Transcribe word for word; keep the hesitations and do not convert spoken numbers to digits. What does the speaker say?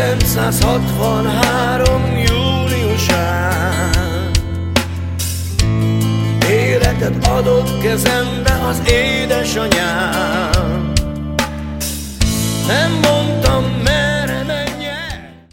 ezerkilencszázhatvanhárom júniusán életet adott kezembe az édesanyám. Nem mondtam meg